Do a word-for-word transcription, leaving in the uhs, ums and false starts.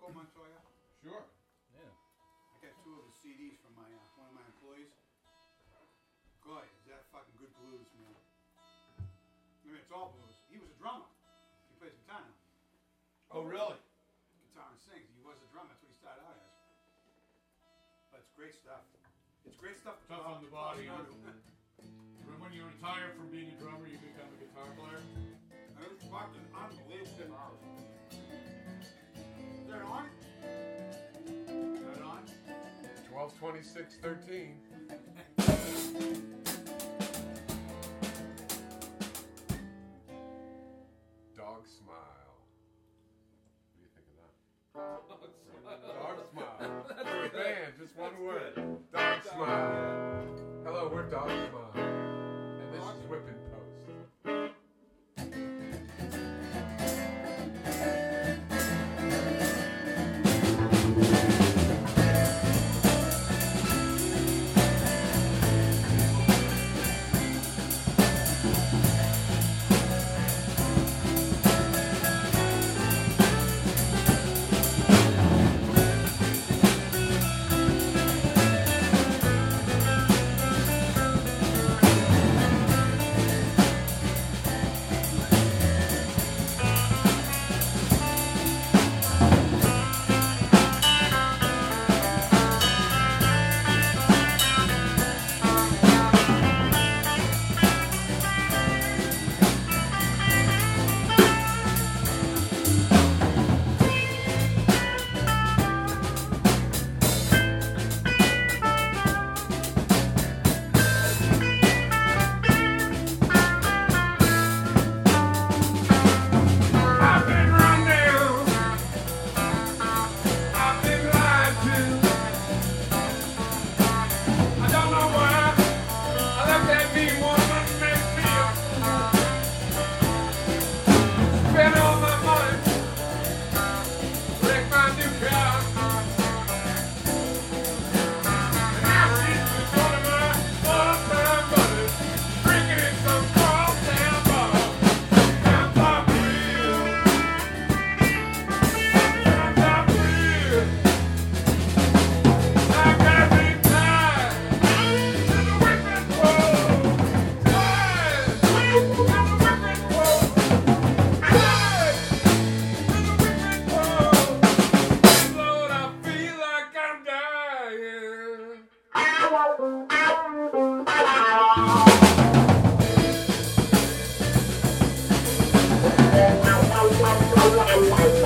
Rocco Montoya? Sure. Yeah. I got two of his C Ds from my uh, one of my employees. God, is that fucking good blues, man. I mean, it's all blues. He was a drummer. He plays guitar now. Oh, really? Guitar and sings. He was a drummer. That's what he started out as. But it's great stuff. It's great stuff. To Tough talk- on the to talk body, about. huh? When you retire from being a drummer, you become a guitar player? It's fucking unbelievable guitar. Is that on? Is that on? twelve twenty-six thirteen. Dog smile. What do you think of that? Dog smile. For a band, just one word. Dog smile. Hello, we're Dog Smile. And this is Whipping Post. Thank you.